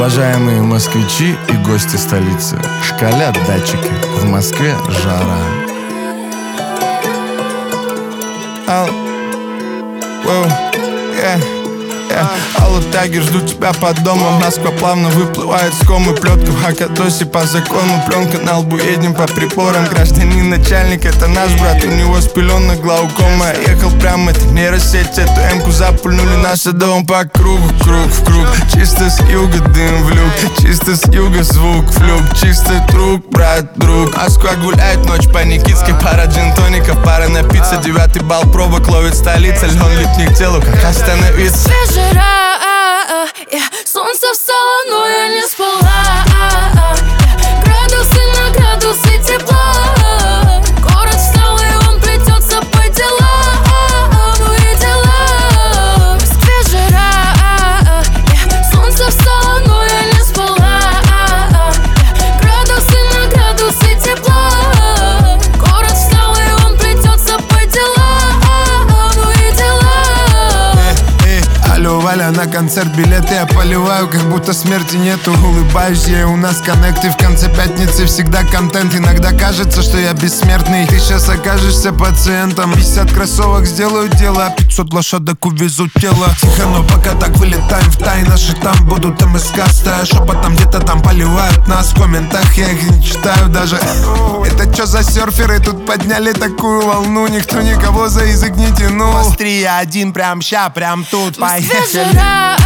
Уважаемые москвичи и гости столицы, шкалят датчики, в Москве жара. Алло-таги ждут тебя под домом. Москва плавно выплывает с комы. Плетка в Хакатосе по закону. Пленка на лбу, едем по приборам. Гражданин начальник, это наш брат. У него с пеленок глаукома. Ехал прямо, это нейросеть. Эту эмку запульнули наш дом по кругу, круг в круг. Чисто с юга дым в люк, чисто с юга звук в люк. Чистый друг, брат, друг. Москва гуляет ночь по Никитской. Пара джин-тоников, пара напиться. 9-й балл пробок ловит столица. Льон липнет к телу, как остановиться. Солнце встало, но я не спала. Градусы на градусы тепла. Город встал, и он плетется по делам. Ну и дела. В Москве жара. Солнце встало, но я не спала. Градусы на градусы тепла. Город встал, и он плетется по делам. Ну и дела. Алло, Валя, на концерт билеты я поливаю, как будто смерти нету. Улыбаюсь я, у нас коннект, и в конце пятницы всегда контент. Иногда кажется, что я бессмертный. Ты сейчас окажешься пациентом. 50 кроссовок сделают дело, 500 лошадок увезут тело. Тихо, но пока так вылетаем в тай. Наши там будут МСК, стоя шепотом где-то там поливают нас. В комментах я их не читаю даже. Это чё за серферы тут подняли такую волну? Никто никого за язык не тянул. Острия один прям ща, прям тут. В Москве жара.